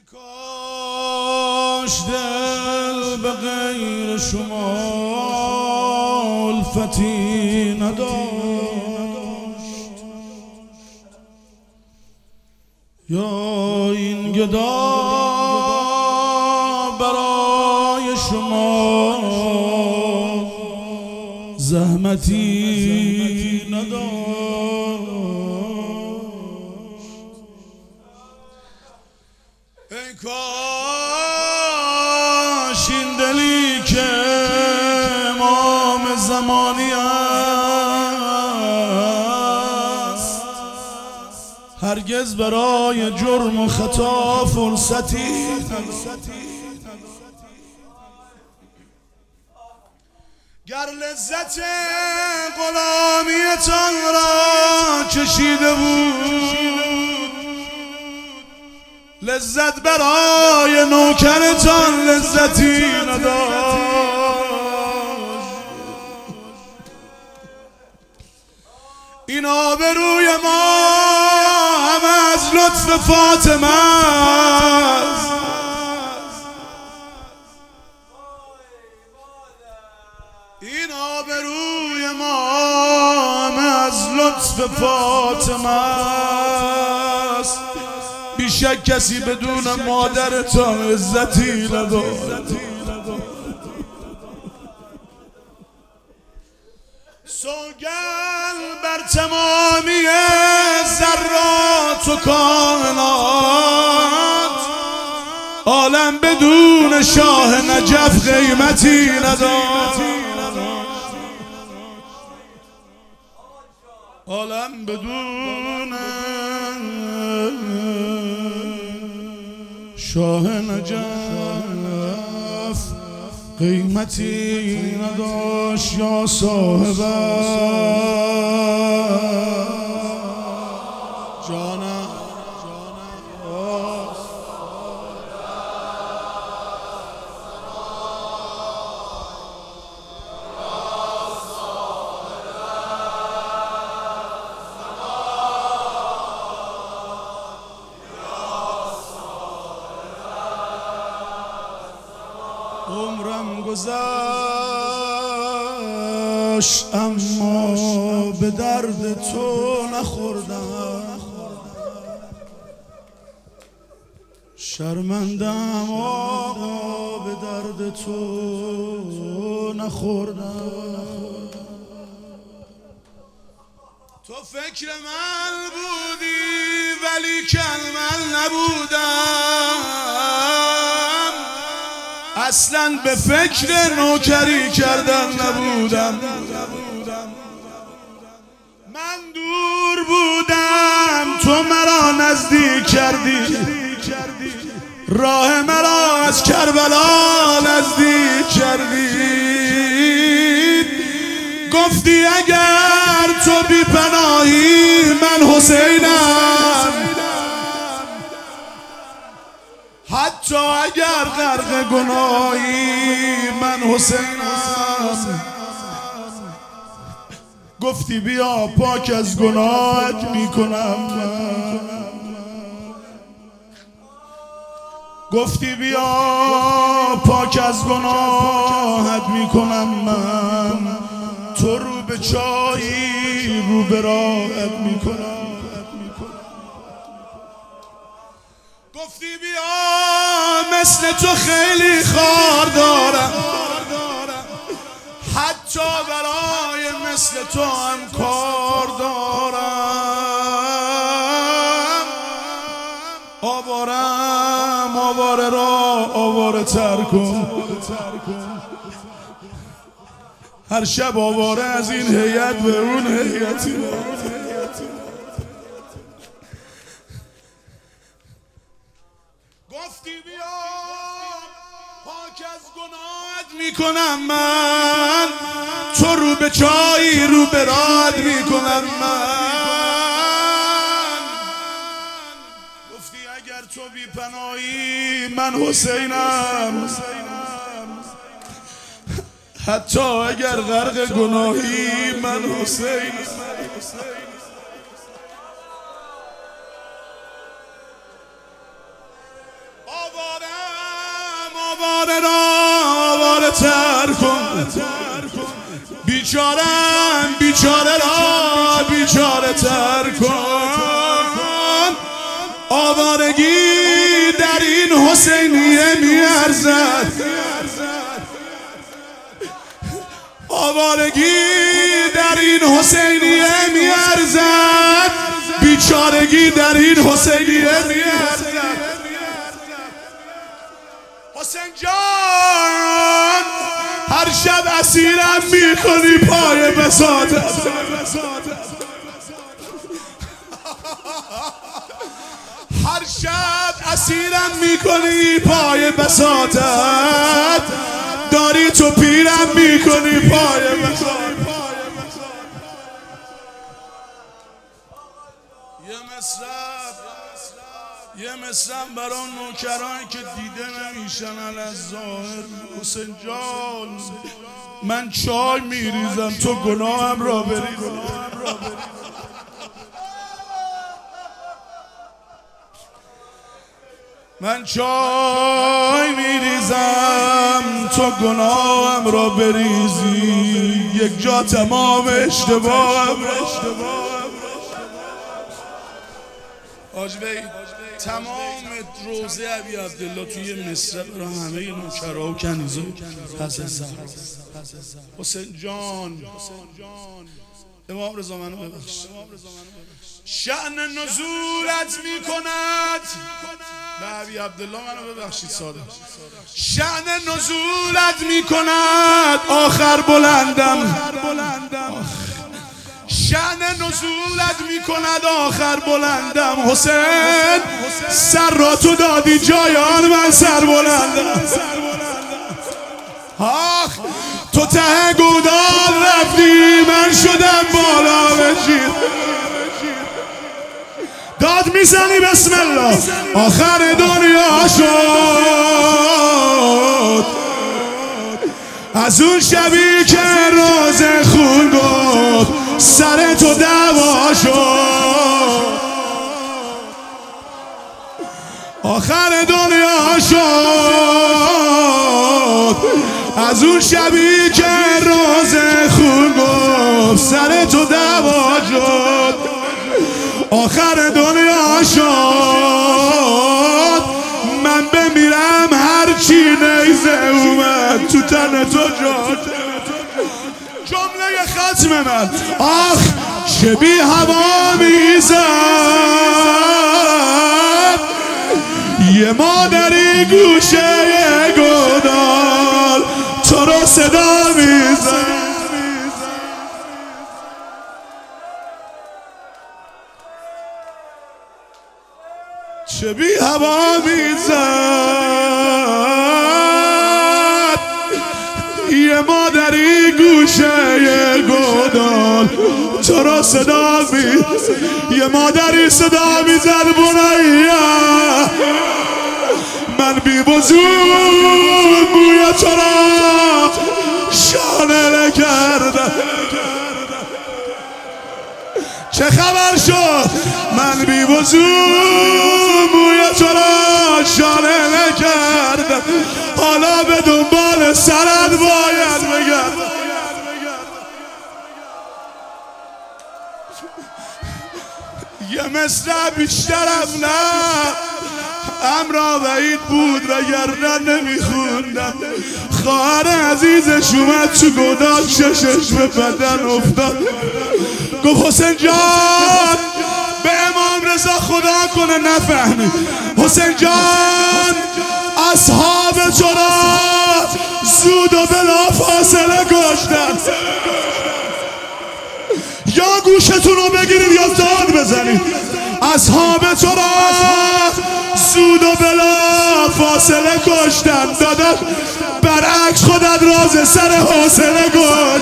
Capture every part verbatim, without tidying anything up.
کاش دل به غیر شما الفتی نداشت، یا این گدا برای شما زحمتی نداشت. ای کاش این دلی که امام زمانی است هرگز برای جرم و خطا فرصتی گر لذت غلامیتان را چشیده بود، لذت برای نوکرتان لذتی نداشت. این آبروی ما همه از لطف فاطمه است. این آبروی ما همه از لطف فاطمه است. بیشک کسی بدون مادرتان عزتی ندارد. سوگل بر تمامی ذرات و کائنات عالم بدون شاه نجف قیمتی ندارد. عالم بدون شاه نجف قیمتی نداشت. یا صاحب جانم عمرم گذشت اما به درد تو نخوردم، شرمندم آقا به درد تو نخوردم. تو فکر من بودی ولی کن من نبودم، اصلا به فکر نوکری کردن نبودم. من دور بودم تو مرا نزدیک کردی، راه مرا از کربلا نزدیک کردی. گفتی اگر تو بی پناهی من حسینم، حتی اگر غرق گناهی من حسینم. گفتی بیا پاک از گناهت میکنم من، گفتی بیا پاک از گناهت میکنم من. تو رو به چایی رو به راهت میکنم. گفتی بیا مثل تو خیلی خار دارم، حتی برای مثل تو هم کار دارم. آوارم آواره را آواره تر کن، هر شب آواره از این هیئت به اون هیئتی. گفتی بیا پاک از گناهت میکنم من، تو رو به چایی رو به راهت میکنم من. گفتی اگر تو بی پناهی من حسینم، حتی اگر غرق گناهی من حسینم. تر کن، بیچارم بیچاره را بیچاره تر کن. آوارگی در این حسینیه میارزد، آوارگی در این حسینیه میارزد، بیچارگی در این حسینیه میارزد. حسین جان هر شب اسیرم میکنی پای بساطت، هر شب اسیرم میکنی پای بساطت، داری تو پیرم میکنی پای بساطت. یه مصرف یه مصرف برای نوکرانی که دیده نمیشن الظاهر. حسین جان من چای میریزم تو گناهم را بریز، من چای میریزم تو گناهم را بریزی، یک جا تمام اشتباهم حاجبی تمام روزه ابی عبدالله توی مصر برای همه نوکرها و کنیزا پس از زهرا. حسین جان امام رضا منو ببخش، شأن نزولت میکند به ابی عبدالله منو ببخشید ساده، شأن نزولت میکند آخر بلندم، شأن نزولت میکند آخر بلندم. حسین سر را تو دادی جایان من سر بلندم، آخ تو ته گودال رفتی من شدم بالا بشید. داد میزنی بسم الله آخر دنیا شد، از اون شبی که راز خون گفت سر تو دعوا شد، آخر دنیا شد، از اون شبی که راز خون گفت سر تو دعوا شد، آخر دنیا شد. من بمیرم هرچی نیزه اومد تو تن تو جان، جمله ختم من آخ چه بی هوا میزد، یه مادری گوشه گودال تو رو صدا میزد، چه بی هوا میزد، یه مادری گوشه گودال تو را صدا می، یه مادری صدا میزد بنیا من بی وجود بوی تو را شانه کردم. چه خبر شد من بی وجود بوی تو را شانه نکردم، حالا به دنبال سرت باید بگردم. یه مصرع بیشترم نه امرا وعید بود وگرنه نمیخوندم. خواهر عزیزش اومد تو گودال چشش به بدن افتاد، گفت حسین جان به امام رضا خدا کنه نفهمی، حسین جان اصحاب تو را زود و بلا فاصله کشتن، یا گوشتون رو بگیرید یا داد بزنید. اصحاب تو را زود و بلا فاصله کشتن، داداش برعکس خودت راز سر حوصله کش.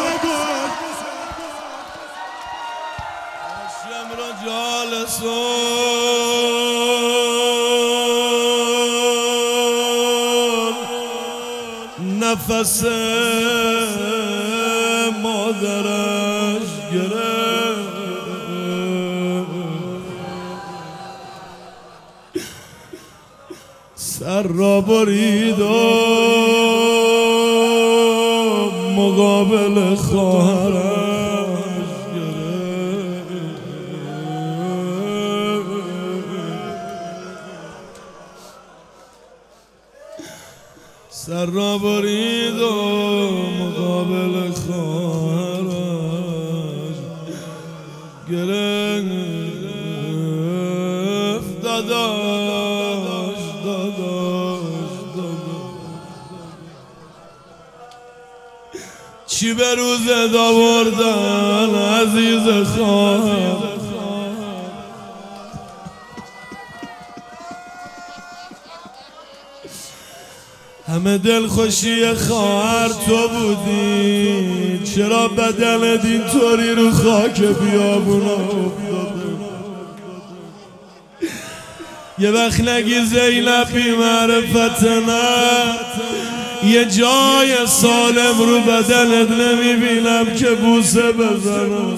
نفس مادرش گرفت، سر را برید مقابل خواهرش سر را برید و مقابل خواهرش گرفت داداش داداش داداش چی به روز داوردن عزیز خواهر همه دل خوشی خواهر تو بودی چرا بدنت اینطوری رو خاک بیابونا افتاده یه وقت نگی زینب بی معرفت نه یه جای سالم رو بدنت نمیبینم که بوسه بزنم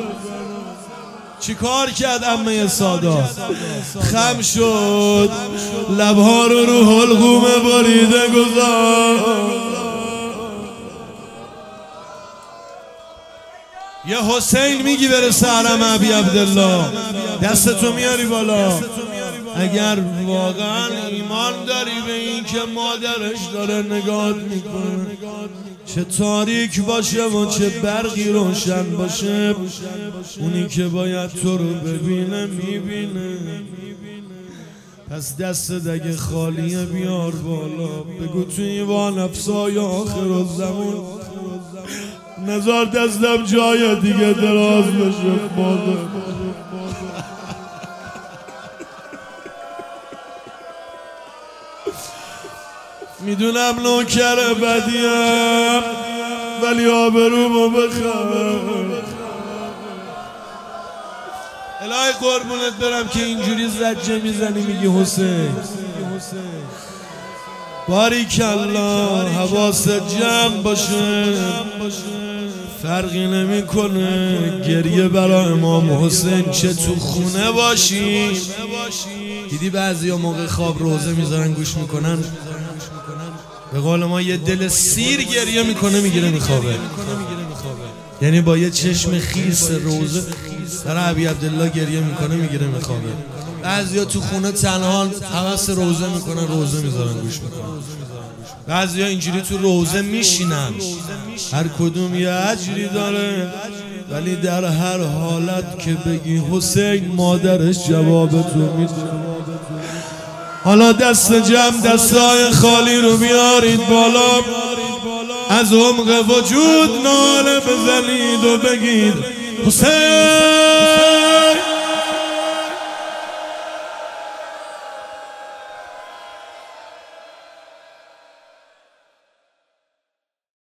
چی کار کرد عمه سادات خم شد لبها رو رو حلقوم بریده گذاشت یه حسین میگی برسه حرم ابی عبدالله دستتو میاری بالا اگر واقعا ایمان داری به این که مادرش داره نگات میکنه چه تاریک باشه و چه برقی روشن باشه اونی که باید تو رو ببینه میبینه پس دست دگه خالیه بیار بالا بگو توی وان افسای آخر و زمان نظر دستم جای دیگه دراز بشه مادر میدونم نوکر بدیم ولی آبرومو بخواه الهی قربونت برم که اینجوری زجه میزنی میگی حسین باریکالله حواست جمع باشه فرقی نمیکنه گریه برای امام حسین چه تو خونه باشی دیدی بعضی ها موقع خواب روزه میذارن گوش میکنن به قول ما یه دل سیر گریه میکنه میگیره میخوابه یعنی با یه چشم خیس روزه در ابی عبدالله گریه میکنه میگیره میخوابه بعضیا تو خونه تنها حواس روزه میکنن روزه میذارن گوش میکنن بعضیا اینجوری تو روزه میشینن هر کدوم یه اجری داره ولی در هر حالت که بگی حسین مادرش جواب تو میده حالا دست جمع دستای خالی رو بیارید بالا از عمق وجود ناله بزنید و بگید حسین